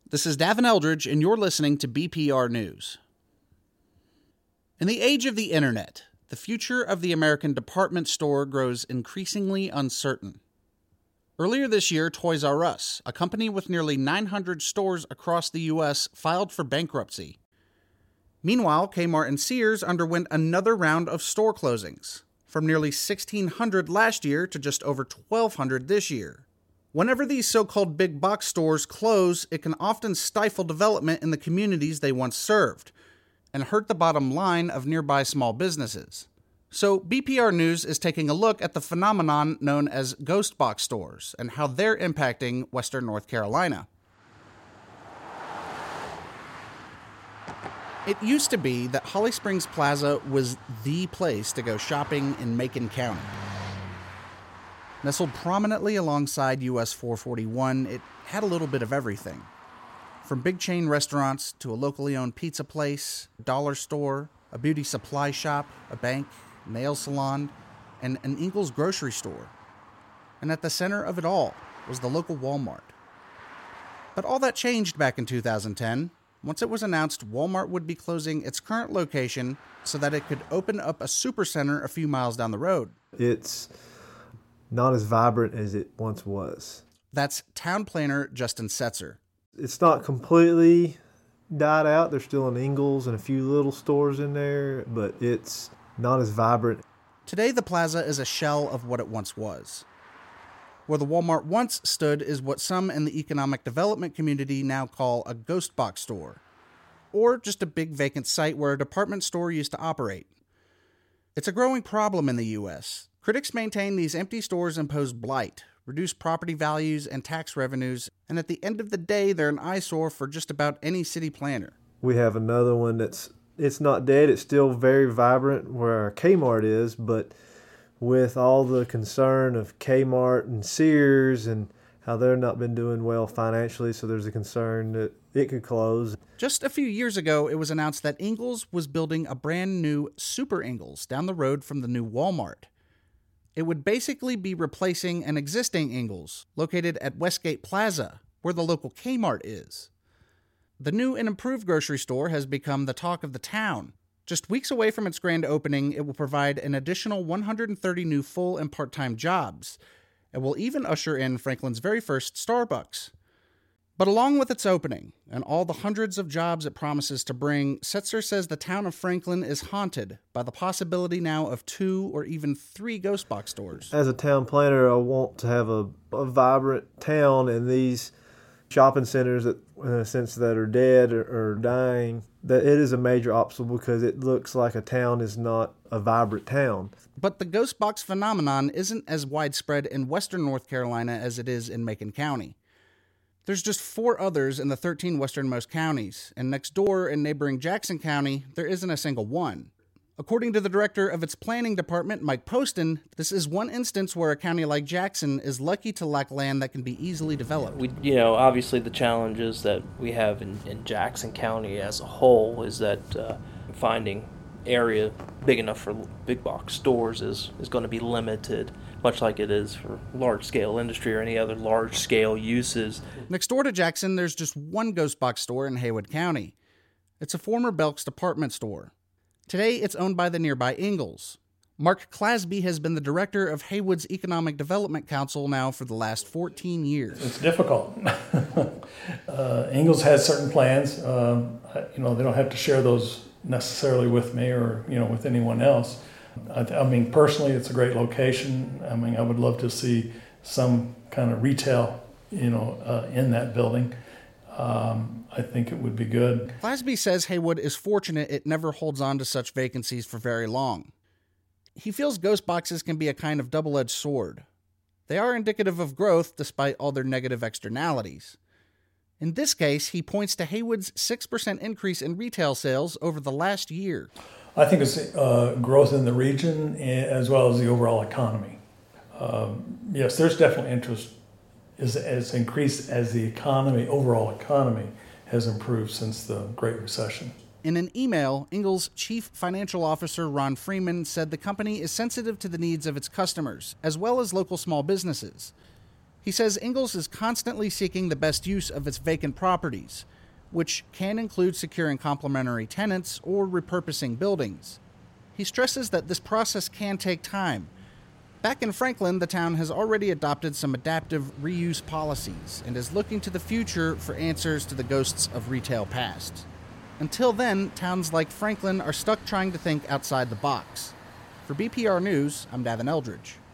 This is Davin Eldridge, and you're listening to BPR News. In the age of the internet, the future of the American department store grows increasingly uncertain. Earlier this year, Toys R Us, a company with nearly 900 stores across the U.S., filed for bankruptcy. Meanwhile, Kmart and Sears underwent another round of store closings, from nearly 1,600 last year to just over 1,200 this year. Whenever these so-called big box stores close, it can often stifle development in the communities they once served and hurt the bottom line of nearby small businesses. So BPR News is taking a look at the phenomenon known as ghost box stores and how they're impacting Western North Carolina. It used to be that Holly Springs Plaza was the place to go shopping in Macon County. Nestled prominently alongside US 441, it had a little bit of everything. From big chain restaurants to a locally owned pizza place, a dollar store, a beauty supply shop, a bank, nail salon, and an Ingles grocery store. And at the center of it all was the local Walmart. But all that changed back in 2010, once it was announced Walmart would be closing its current location so that it could open up a supercenter a few miles down the road. It's not as vibrant as it once was. That's town planner Justin Setzer. It's not completely died out. There's still an Ingles and a few little stores in there, but it's not as vibrant. Today, the plaza is a shell of what it once was. Where the Walmart once stood is what some in the economic development community now call a ghost box store, or just a big vacant site where a department store used to operate. It's a growing problem in the U.S. Critics maintain these empty stores impose blight, reduce property values and tax revenues, and at the end of the day, they're an eyesore for just about any city planner. We have another one it's not dead, it's still very vibrant where our Kmart is, but with all the concern of Kmart and Sears and how they've not been doing well financially, so there's a concern that it could close. Just a few years ago, it was announced that Ingles was building a brand new Super Ingles down the road from the new Walmart. It would basically be replacing an existing Ingles, located at Westgate Plaza, where the local Kmart is. The new and improved grocery store has become the talk of the town. Just weeks away from its grand opening, it will provide an additional 130 new full and part-time jobs, and will even usher in Franklin's very first Starbucks. But along with its opening, and all the hundreds of jobs it promises to bring, Setzer says the town of Franklin is haunted by the possibility now of 2 or even 3 ghost box stores. As a town planner, I want to have a vibrant town, and these shopping centers that, in a sense, that are dead or dying, that it is a major obstacle because it looks like a town is not a vibrant town. But the ghost box phenomenon isn't as widespread in Western North Carolina as it is in Macon County. There's just 4 others in the 13 westernmost counties, and next door in neighboring Jackson County, there isn't a single one. According to the director of its planning department, Mike Poston, this is one instance where a county like Jackson is lucky to lack land that can be easily developed. Obviously the challenges that we have in Jackson County as a whole is that finding area big enough for big box stores is going to be limited, much like it is for large-scale industry or any other large-scale uses. Next door to Jackson, there's just one ghost box store in Haywood County. It's a former Belk's department store. Today, it's owned by the nearby Ingles. Mark Clasby has been the director of Haywood's Economic Development Council now for the last 14 years. It's difficult. Ingles has certain plans. They don't have to share those necessarily with me or, with anyone else. I mean, personally, it's a great location. I mean, I would love to see some kind of retail, in that building. I think it would be good. Clasby says Haywood is fortunate it never holds on to such vacancies for very long. He feels ghost boxes can be a kind of double-edged sword. They are indicative of growth despite all their negative externalities. In this case, he points to Haywood's 6% increase in retail sales over the last year. I think it's growth in the region as well as the overall economy. Yes, there's definitely interest as increased as the overall economy has improved since the Great Recession. In an email, Ingles' chief financial officer, Ron Freeman, said the company is sensitive to the needs of its customers, as well as local small businesses. He says Ingalls is constantly seeking the best use of its vacant properties, which can include securing complementary tenants or repurposing buildings. He stresses that this process can take time. Back in Franklin, the town has already adopted some adaptive reuse policies and is looking to the future for answers to the ghosts of retail past. Until then, towns like Franklin are stuck trying to think outside the box. For BPR News, I'm Davin Eldridge.